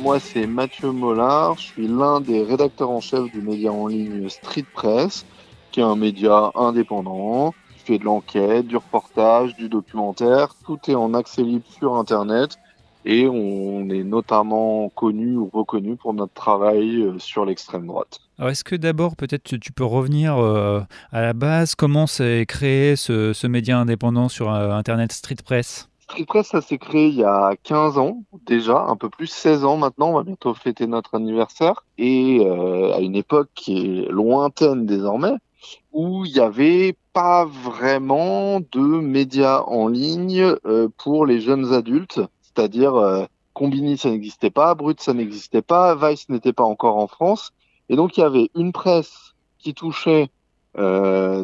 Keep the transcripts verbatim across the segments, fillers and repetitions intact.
moi c'est Mathieu Mollard, je suis l'un des rédacteurs en chef du média en ligne Street Press, qui est un média indépendant, qui fait de l'enquête, du reportage, du documentaire, tout est en accès libre sur Internet et on est notamment connu ou reconnu pour notre travail sur l'extrême droite. Alors est-ce que d'abord peut-être tu peux revenir euh, à la base, comment s'est créé ce, ce média indépendant sur euh, Internet Street Press ? Street Press, ça s'est créé il y a quinze ans déjà, un peu plus, seize ans maintenant, on va bientôt fêter notre anniversaire, et euh, à une époque qui est lointaine désormais, où il n'y avait pas vraiment de médias en ligne euh, pour les jeunes adultes, c'est-à-dire euh, Combini ça n'existait pas, Brut ça n'existait pas, Vice n'était pas encore en France, et donc il y avait une presse qui touchait Euh,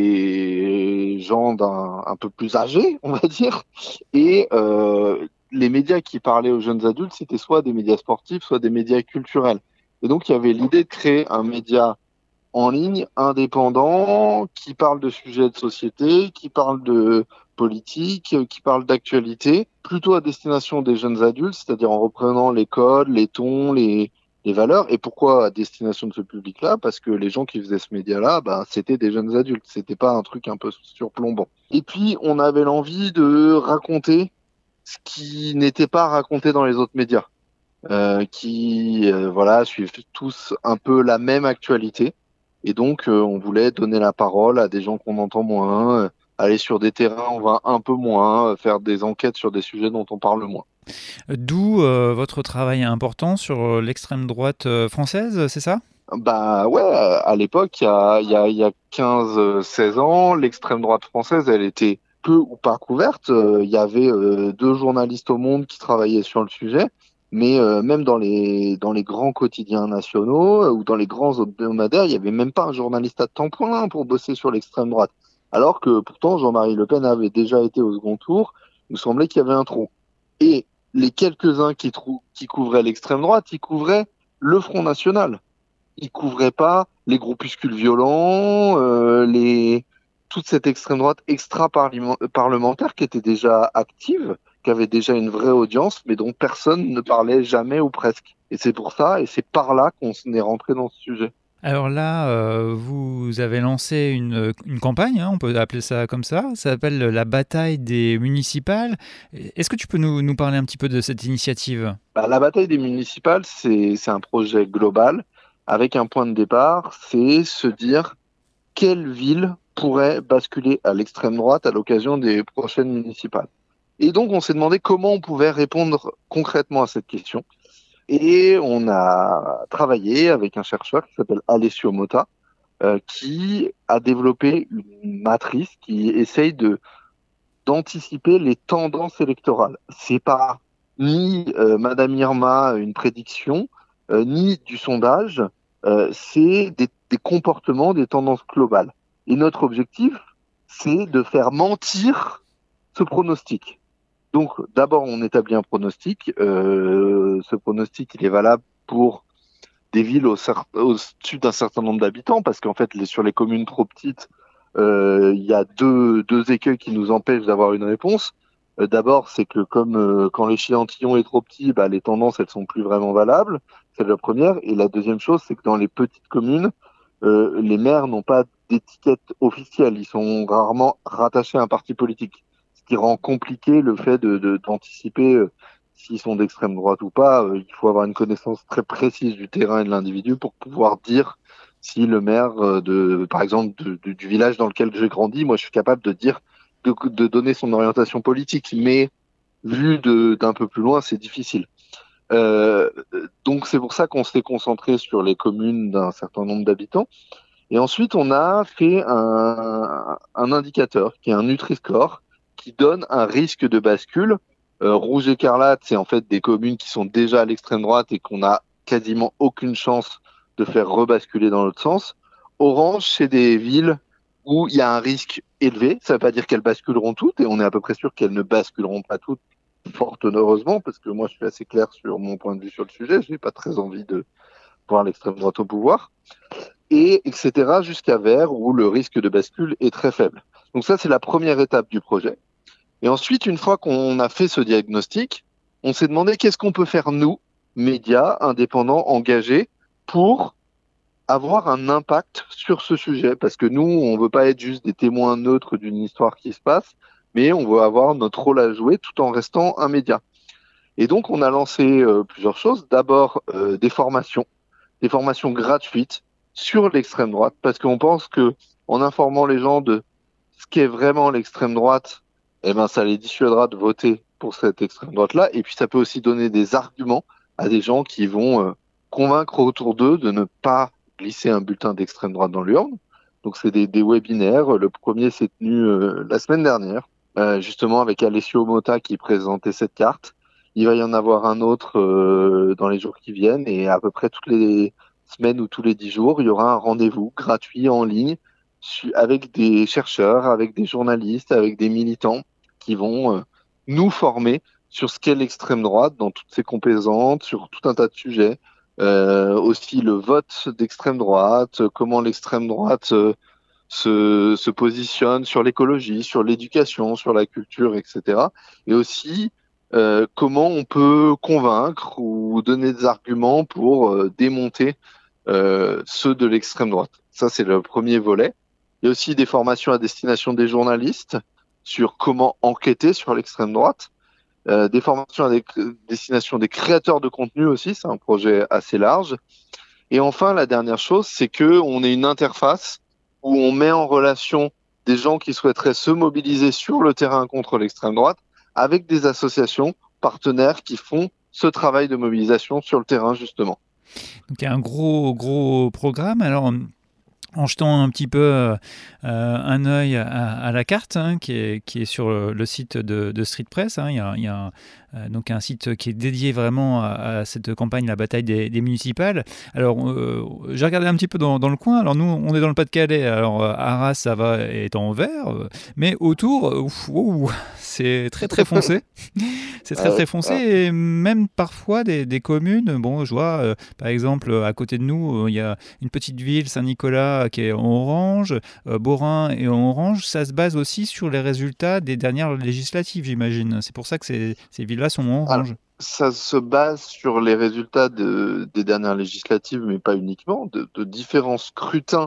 des gens d'un un peu plus âgés, on va dire, et euh, les médias qui parlaient aux jeunes adultes, c'était soit des médias sportifs, soit des médias culturels. Et donc il y avait l'idée de créer un média en ligne indépendant qui parle de sujets de société, qui parle de politique, qui parle d'actualité, plutôt à destination des jeunes adultes, c'est-à-dire en reprenant les codes, les tons, les les valeurs. Et pourquoi à destination de ce public-là? Parce que les gens qui faisaient ce média-là, bah, c'était des jeunes adultes. C'était pas un truc un peu surplombant. Et puis, on avait l'envie de raconter ce qui n'était pas raconté dans les autres médias, euh, qui, euh, voilà, suivent tous un peu la même actualité. Et donc, euh, on voulait donner la parole à des gens qu'on entend moins, euh, aller sur des terrains où on va un peu moins, euh, faire des enquêtes sur des sujets dont on parle moins. D'où euh, votre travail important sur euh, l'extrême droite euh, française, c'est ça ? Bah ouais, à l'époque, il y a, il y a, il y a quinze seize ans, l'extrême droite française, elle était peu ou pas couverte. Euh, Il y avait euh, deux journalistes au monde qui travaillaient sur le sujet, mais euh, même dans les, dans les grands quotidiens nationaux euh, ou dans les grands hebdomadaires, il n'y avait même pas un journaliste à temps plein pour bosser sur l'extrême droite. Alors que pourtant, Jean-Marie Le Pen avait déjà été au second tour, il nous semblait qu'il y avait un trou. Et les quelques-uns qui, trou- qui couvraient l'extrême droite, ils couvraient le Front National. Il couvrait pas les groupuscules violents, euh, les toute cette extrême droite extra-parlementaire qui était déjà active, qui avait déjà une vraie audience, mais dont personne ne parlait jamais ou presque. Et c'est pour ça, et c'est par là qu'on est rentré dans ce sujet. Alors là, euh, vous avez lancé une, une campagne, hein, on peut appeler ça comme ça, ça s'appelle la bataille des municipales. Est-ce que tu peux nous, nous parler un petit peu de cette initiative ? Bah, la bataille des municipales, c'est c'est un projet global avec un point de départ, c'est se dire quelle ville pourrait basculer à l'extrême droite à l'occasion des prochaines municipales. Et donc, on s'est demandé comment on pouvait répondre concrètement à cette question. Et on a travaillé avec un chercheur qui s'appelle Alessio Motta, euh, qui a développé une matrice qui essaye de d'anticiper les tendances électorales. C'est pas ni euh, Madame Irma une prédiction, euh, ni du sondage, euh, c'est des, des comportements, des tendances globales. Et notre objectif, c'est de faire mentir ce pronostic. Donc, d'abord, on établit un pronostic. Euh, ce pronostic, il est valable pour des villes au cer- au-dessus d'un certain nombre d'habitants, parce qu'en fait, les, sur les communes trop petites, euh, il y a deux, deux écueils qui nous empêchent d'avoir une réponse. Euh, d'abord, c'est que comme euh, quand l'échantillon est trop petit, bah, les tendances, elles sont plus vraiment valables. C'est la première. Et la deuxième chose, c'est que dans les petites communes, euh, les maires n'ont pas d'étiquette officielle. Ils sont rarement rattachés à un parti politique, ce qui rend compliqué le fait de, de, d'anticiper euh, s'ils sont d'extrême droite ou pas. Euh, il faut avoir une connaissance très précise du terrain et de l'individu pour pouvoir dire si le maire euh, de, par exemple, de, de, du village dans lequel j'ai grandi, moi, je suis capable de dire, de, de donner son orientation politique. Mais vu de, d'un peu plus loin, c'est difficile. Euh, donc c'est pour ça qu'on s'est concentré sur les communes d'un certain nombre d'habitants. Et ensuite, on a fait un, un indicateur qui est un Nutri-Score qui donne un risque de bascule. Euh, rouge écarlate, c'est en fait des communes qui sont déjà à l'extrême droite et qu'on a quasiment aucune chance de faire rebasculer dans l'autre sens. Orange, c'est des villes où il y a un risque élevé. Ça ne veut pas dire qu'elles basculeront toutes, et on est à peu près sûr qu'elles ne basculeront pas toutes, fort heureusement, parce que moi je suis assez clair sur mon point de vue sur le sujet. Je n'ai pas très envie de voir l'extrême droite au pouvoir. Et etc. jusqu'à vert, où le risque de bascule est très faible. Donc ça, c'est la première étape du projet. Et ensuite, une fois qu'on a fait ce diagnostic, on s'est demandé qu'est-ce qu'on peut faire nous médias indépendants engagés pour avoir un impact sur ce sujet. Parce que nous, on veut pas être juste des témoins neutres d'une histoire qui se passe, mais on veut avoir notre rôle à jouer tout en restant un média. Et donc, on a lancé euh, plusieurs choses. D'abord, euh, des formations, des formations gratuites sur l'extrême droite, parce qu'on pense que en informant les gens de ce qu'est vraiment l'extrême droite, eh ben, ça les dissuadera de voter pour cette extrême droite-là. Et puis, ça peut aussi donner des arguments à des gens qui vont euh, convaincre autour d'eux de ne pas glisser un bulletin d'extrême droite dans l'urne. Donc, c'est des, des webinaires. Le premier s'est tenu euh, la semaine dernière, euh, justement avec Alessio Motta qui présentait cette carte. Il va y en avoir un autre euh, dans les jours qui viennent et à peu près toutes les semaines ou tous les dix jours, il y aura un rendez-vous gratuit en ligne avec des chercheurs, avec des journalistes, avec des militants qui vont euh, nous former sur ce qu'est l'extrême droite dans toutes ses composantes, sur tout un tas de sujets. Euh, aussi le vote d'extrême droite, comment l'extrême droite euh, se, se positionne sur l'écologie, sur l'éducation, sur la culture, et cetera. Et aussi euh, comment on peut convaincre ou donner des arguments pour euh, démonter euh, ceux de l'extrême droite. Ça, c'est le premier volet. Il y a aussi des formations à destination des journalistes sur comment enquêter sur l'extrême droite. Euh, des formations à des, destination des créateurs de contenu aussi, c'est un projet assez large. Et enfin, la dernière chose, c'est que on est une interface où on met en relation des gens qui souhaiteraient se mobiliser sur le terrain contre l'extrême droite avec des associations partenaires qui font ce travail de mobilisation sur le terrain, justement. Donc il y a un gros, gros programme. Alors, en jetant un petit peu euh, un œil à, à la carte hein, qui, est, qui est sur le, le site de, de Street Press, hein, il y a, il y a euh, donc un site qui est dédié vraiment à, à cette campagne, la bataille des, des municipales. Alors, euh, j'ai regardé un petit peu dans, dans le coin. Alors, nous, on est dans le Pas-de-Calais. Alors, Arras, ça va, est en vert. Mais autour, ouf, ouf, c'est très, très foncé. C'est très, très foncé. Et même parfois, des, des communes, bon, je vois, euh, par exemple, à côté de nous, il y a une petite ville, Saint-Nicolas, qui est en orange. Euh, Borin est en orange. Ça se base aussi sur les résultats des dernières législatives, j'imagine. C'est pour ça que ces, ces villes-là sont en orange. Alors, ça se base sur les résultats de, des dernières législatives, mais pas uniquement, de, de différents scrutins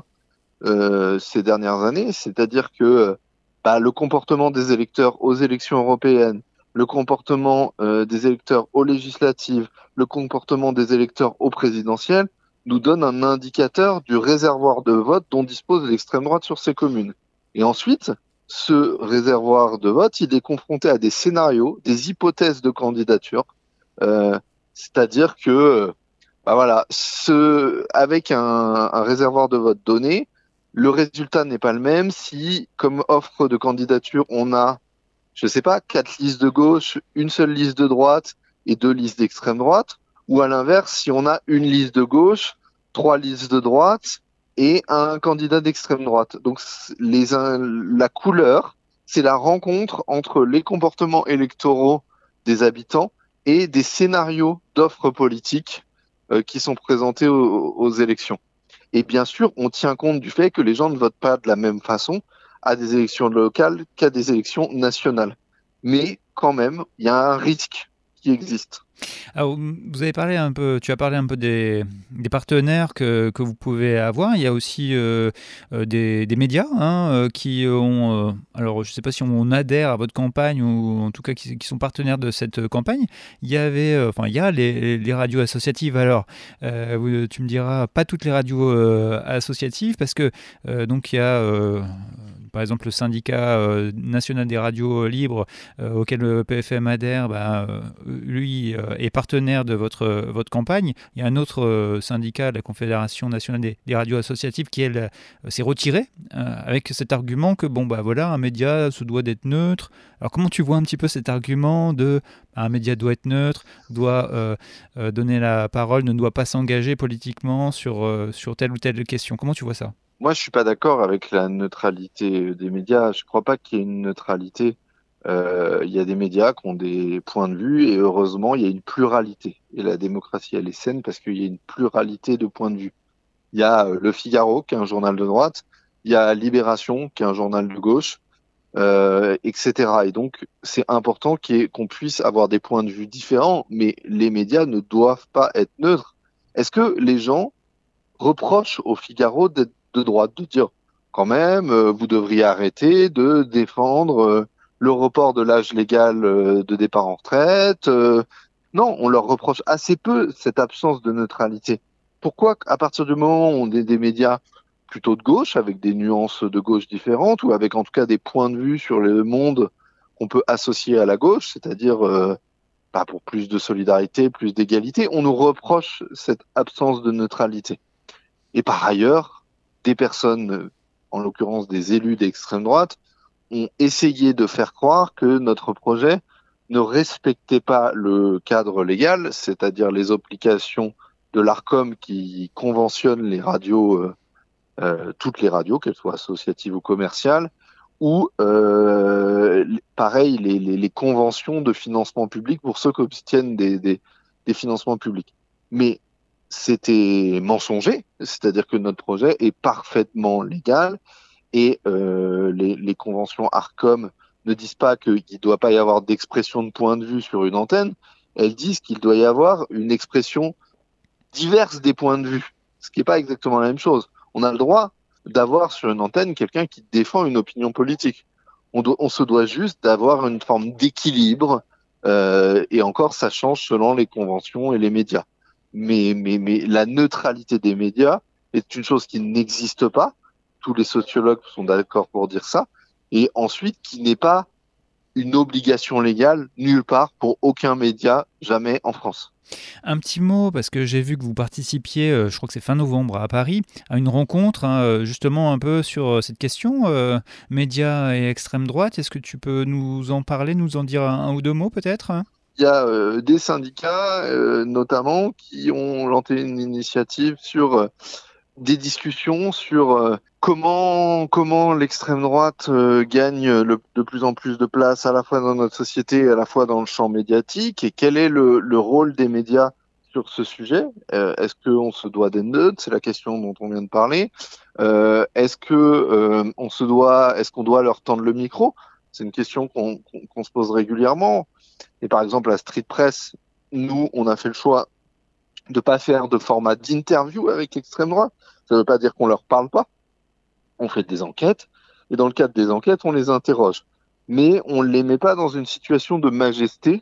euh, ces dernières années. C'est-à-dire que bah, le comportement des électeurs aux élections européennes, le comportement euh, des électeurs aux législatives, le comportement des électeurs aux présidentielles, nous donne un indicateur du réservoir de vote dont dispose l'extrême droite sur ces communes. Et ensuite, ce réservoir de vote, il est confronté à des scénarios, des hypothèses de candidature, euh, c'est-à-dire que, bah voilà, ce, avec un, un réservoir de vote donné, le résultat n'est pas le même si, comme offre de candidature, on a, je sais pas, quatre listes de gauche, une seule liste de droite et deux listes d'extrême droite, ou à l'inverse, si on a une liste de gauche, trois listes de droite et un candidat d'extrême droite. Donc les, la couleur, c'est la rencontre entre les comportements électoraux des habitants et des scénarios d'offres politiques euh, qui sont présentés aux, aux élections. Et bien sûr, on tient compte du fait que les gens ne votent pas de la même façon à des élections locales qu'à des élections nationales. Mais quand même, il y a un risque qui existe. Alors, vous avez parlé un peu, tu as parlé un peu des, des partenaires que, que vous pouvez avoir. Il y a aussi euh, des, des médias hein, qui ont, euh, alors je ne sais pas si on adhère à votre campagne ou en tout cas qui, qui sont partenaires de cette campagne. Il y avait, euh, enfin il y a les, les radios associatives. Alors, euh, tu me diras pas toutes les radios euh, associatives parce que euh, donc il y a euh, par exemple le syndicat euh, national des radios libres euh, auquel le P F M adhère, bah, euh, lui euh, est partenaire de votre, votre campagne. Il y a un autre euh, syndicat, la Confédération nationale des, des radios associatives, qui elle euh, s'est retiré euh, avec cet argument que bon bah voilà, un média se doit d'être neutre. Alors comment tu vois un petit peu cet argument de bah, un média doit être neutre, doit euh, euh, donner la parole, ne doit pas s'engager politiquement sur, euh, sur telle ou telle question. Comment tu vois ça? Moi, je suis pas d'accord avec la neutralité des médias. Je crois pas qu'il y ait une neutralité. Euh, il y a des médias qui ont des points de vue et heureusement, il y a une pluralité. Et la démocratie, elle est saine parce qu'il y a une pluralité de points de vue. Il y a Le Figaro, qui est un journal de droite. Il y a Libération, qui est un journal de gauche. euh, et cetera. Et donc, c'est important qu'il y ait- qu'on puisse avoir des points de vue différents, mais les médias ne doivent pas être neutres. Est-ce que les gens reprochent au Figaro d'être de droite, de dire quand même, euh, vous devriez arrêter de défendre euh, le report de l'âge légal euh, de départ en retraite. euh. Non, on leur reproche assez peu cette absence de neutralité. Pourquoi, à partir du moment où on est des médias plutôt de gauche, avec des nuances de gauche différentes, ou avec en tout cas des points de vue sur le monde qu'on peut associer à la gauche, c'est-à-dire euh, bah, pour plus de solidarité, plus d'égalité, on nous reproche cette absence de neutralité. Et par ailleurs, des personnes, en l'occurrence des élus d'extrême droite, ont essayé de faire croire que notre projet ne respectait pas le cadre légal, c'est-à-dire les obligations de l'Arcom qui conventionne les radios, euh, euh, toutes les radios, qu'elles soient associatives ou commerciales, ou euh, pareil, les, les, les conventions de financement public pour ceux qui obtiennent des, des, des financements publics. Mais c'était mensonger, c'est-à-dire que notre projet est parfaitement légal et euh, les, les conventions Arcom ne disent pas qu'il ne doit pas y avoir d'expression de point de vue sur une antenne, elles disent qu'il doit y avoir une expression diverse des points de vue, ce qui n'est pas exactement la même chose. On a le droit d'avoir sur une antenne quelqu'un qui défend une opinion politique. On, doit, on se doit juste d'avoir une forme d'équilibre, euh, et encore, ça change selon les conventions et les médias. Mais, mais, mais la neutralité des médias est une chose qui n'existe pas. Tous les sociologues sont d'accord pour dire ça. Et ensuite, qui n'est pas une obligation légale nulle part pour aucun média, jamais en France. Un petit mot, parce que j'ai vu que vous participiez, euh, je crois que c'est fin novembre à Paris, à une rencontre hein, justement un peu sur cette question, euh, médias et extrême droite. Est-ce que tu peux nous en parler, nous en dire un, un ou deux mots peut-être hein? Il y a euh, des syndicats, euh, notamment, qui ont lancé une initiative sur euh, des discussions sur euh, comment comment l'extrême droite euh, gagne le, de plus en plus de place à la fois dans notre société et à la fois dans le champ médiatique et quel est le, le rôle des médias sur ce sujet. Euh, est-ce qu'on se doit d'être neutre? C'est la question dont on vient de parler. Euh, est-ce que euh, on se doit, est-ce qu'on doit leur tendre le micro? C'est une question qu'on, qu'on, qu'on se pose régulièrement. Et par exemple, la street press, nous, on a fait le choix de pas faire de format d'interview avec l'extrême droite. Ça ne veut pas dire qu'on leur parle pas. On fait des enquêtes. Et dans le cadre des enquêtes, on les interroge. Mais on ne les met pas dans une situation de majesté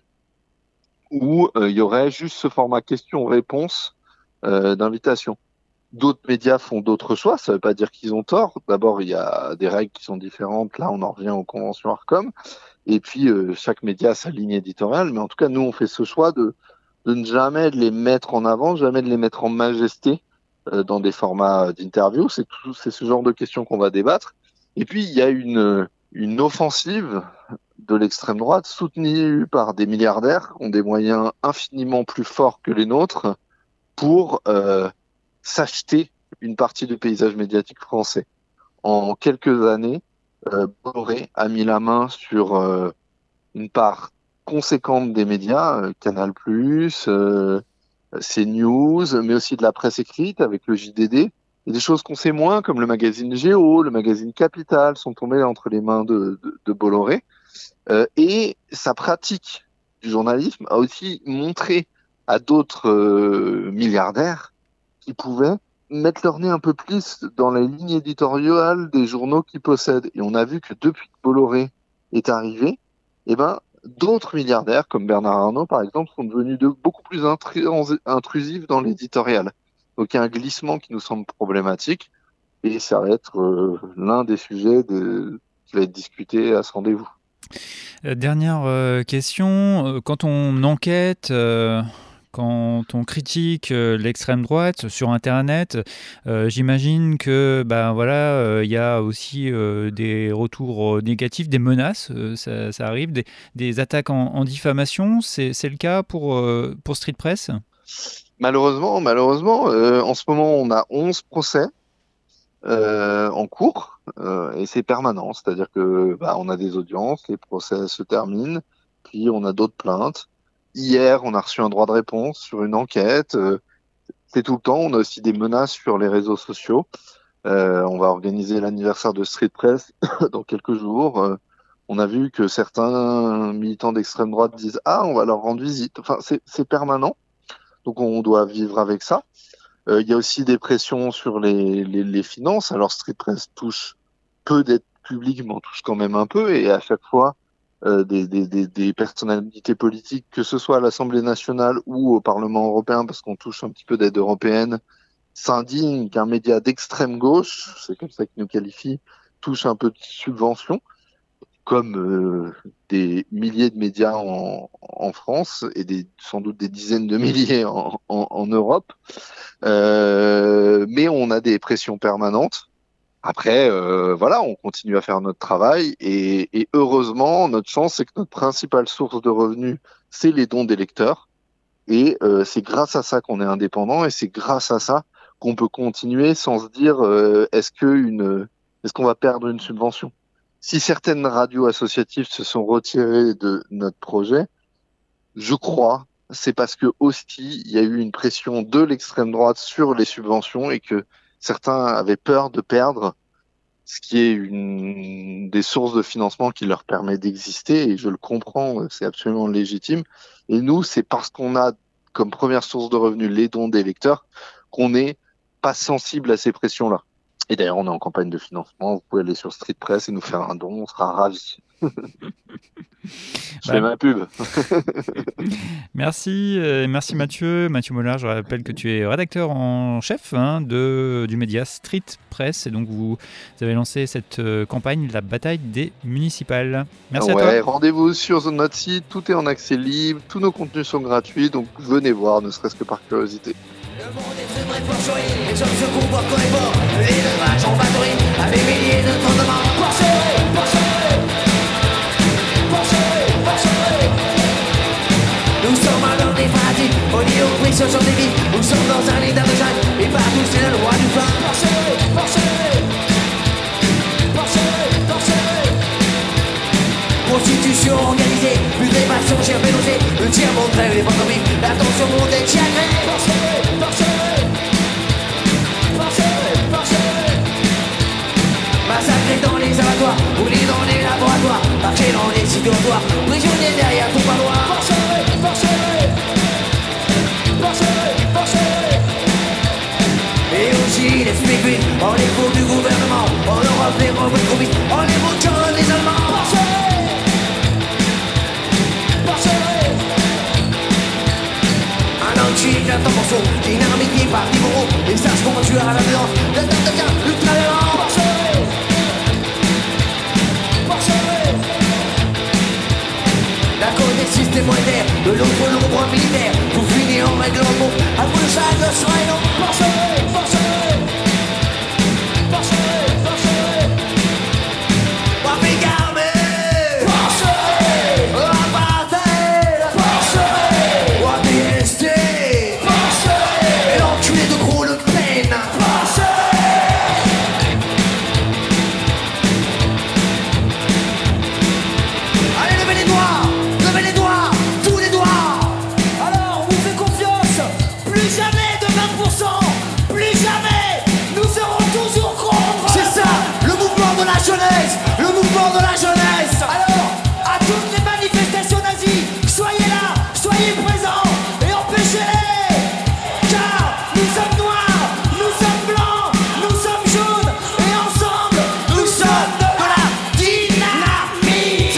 où euh, il y aurait juste ce format question-réponse euh, d'invitation. D'autres médias font d'autres choix. Ça ne veut pas dire qu'ils ont tort. D'abord, il y a des règles qui sont différentes. Là, on en revient aux conventions Arcom. Et puis, euh, chaque média a sa ligne éditoriale. Mais en tout cas, nous, on fait ce choix de, de ne jamais les mettre en avant, jamais de les mettre en majesté euh, dans des formats d'interview. C'est, tout, c'est ce genre de questions qu'on va débattre. Et puis, il y a une, une offensive de l'extrême droite soutenue par des milliardaires qui ont des moyens infiniment plus forts que les nôtres pour euh, s'acheter une partie du paysage médiatique français. En quelques années, euh, Bolloré a mis la main sur euh, une part conséquente des médias, euh, Canal+, euh, CNews, mais aussi de la presse écrite avec le J D D. Et des choses qu'on sait moins, comme le magazine Géo, le magazine Capital, sont tombés entre les mains de, de, de Bolloré. Euh, et sa pratique du journalisme a aussi montré à d'autres euh, milliardaires qui pouvaient mettre leur nez un peu plus dans les lignes éditoriales des journaux qu'ils possèdent. Et on a vu que depuis que Bolloré est arrivé, eh ben, d'autres milliardaires, comme Bernard Arnault par exemple, sont devenus de beaucoup plus intrusifs dans l'éditorial. Donc il y a un glissement qui nous semble problématique et ça va être euh, l'un des sujets de... qui va être discuté à ce rendez-vous. Euh, dernière euh, question, euh, quand on enquête... Euh... Quand on critique euh, l'extrême droite sur Internet, euh, j'imagine que ben voilà, il euh, y a aussi euh, des retours négatifs, des menaces, euh, ça, ça arrive, des, des attaques en, en diffamation. C'est, c'est le cas pour euh, pour Street Press? Malheureusement, malheureusement, euh, en ce moment, on a onze procès euh, en cours euh, et c'est permanent, c'est-à-dire que bah, on a des audiences, les procès se terminent, puis on a d'autres plaintes. Hier, on a reçu un droit de réponse sur une enquête. Euh, c'est tout le temps. On a aussi des menaces sur les réseaux sociaux. Euh, on va organiser l'anniversaire de Street Press dans quelques jours. Euh, On a vu que certains militants d'extrême droite disent « Ah, on va leur rendre visite ». Enfin, c'est, c'est permanent, donc on doit vivre avec ça. Il euh, y a aussi des pressions sur les, les, les finances. Alors, Street Press touche peu d'aides publiques, mais on touche quand même un peu. Et à chaque fois, euh, des, des, des, des personnalités politiques, que ce soit à l'Assemblée nationale ou au Parlement européen, parce qu'on touche un petit peu d'aide européenne, s'indigne qu'un média d'extrême gauche, c'est comme ça qu'ils nous qualifient, touche un peu de subventions, comme euh, des milliers de médias en, en France et des, sans doute des dizaines de milliers en, en, en Europe. Euh, mais on a des pressions permanentes. Après, euh, voilà, on continue à faire notre travail et, et heureusement, notre chance, c'est que notre principale source de revenus, c'est les dons des lecteurs. Et euh, c'est grâce à ça qu'on est indépendant et c'est grâce à ça qu'on peut continuer sans se dire euh, est-ce que une, est-ce qu'on va perdre une subvention. Si certaines radios associatives se sont retirées de notre projet, je crois, c'est parce que aussi il y a eu une pression de l'extrême droite sur les subventions et que certains avaient peur de perdre ce qui est une des sources de financement qui leur permet d'exister, et je le comprends, c'est absolument légitime. Et nous, c'est parce qu'on a comme première source de revenus les dons des lecteurs qu'on n'est pas sensible à ces pressions-là. Et d'ailleurs, on est en campagne de financement. Vous pouvez aller sur Street Press et nous faire un don. On sera ravis. Je bah, fais ma pub. Merci, euh, merci Mathieu. Mathieu Mollard, je rappelle que tu es rédacteur en chef hein, de, du média Street Press. Et donc, vous, vous avez lancé cette euh, campagne, la bataille des municipales. Merci ouais, à toi. Rendez-vous sur notre site. Tout est en accès libre. Tous nos contenus sont gratuits. Donc, venez voir, ne serait-ce que par curiosité. Le monde est très près pour jouer, les hommes se comportent comme les porcs, les levages en batterie, avec milliers de tendements. Forcez, forcez, forcez, forcez. Nous sommes à l'heure des pratiques, on y est au prix sur des vies. Nous sommes dans un lit d'aveuglage, et partout c'est le roi du flanc. Forcez, forcez, forcez, forcez. Prostitution organisée, plus des passions germées nausées. Le tir montré, les pantomimes, l'attention monte et tiagrée. Forcez, forcez, forcez, forcez. Massacrés dans les abattoirs, brûlés dans les laboratoires, marchés dans les sites dortoirs, prisonniers derrière ton parloir. Forcez, forcez, forcez, forcez. Et aussi les spécules, en les cours du gouvernement, en Europe les revenus trop vite, en les moutons les Allemands. Forcez. Un temps morceau, dynamité par niveau, et sache comment tu as la violence, le temps devient ultra violent. Forcez, forcez. D'un côté système monétaire, de l'autre l'ombre militaire, pour finir en règle en bon, à vous le sac le sera et non. Forcez, forcez, forcez, forcez. Wapé garmé, forcez, apartheid, forcez, wapé esté. Le mouvement de la jeunesse. Alors, à toutes les manifestations nazies, soyez là, soyez présents et empêchez-les. Car nous sommes noirs, nous sommes blancs, nous sommes jaunes, et ensemble, nous sommes de la dynamite.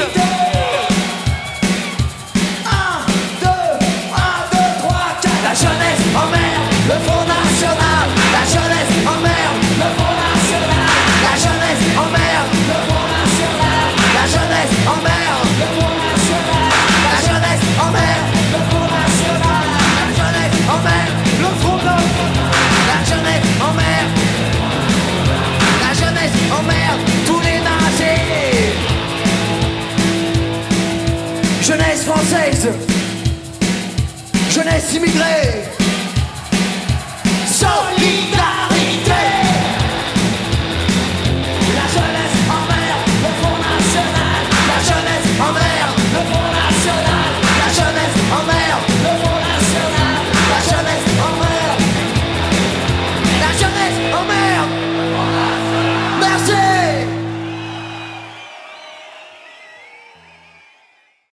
un, deux, un, deux, trois, quatre. La jeunesse emmerde le Front National. La jeunesse emmerde le Front National. La jeunesse emmerde le Front National. La jeunesse emmerde le Front National. La jeunesse emmerde le Front National. La jeunesse emmerde le Front National. La jeunesse emmerde. La jeunesse emmerde tous les nazis. Jeunesse française, jeunesse immigrée.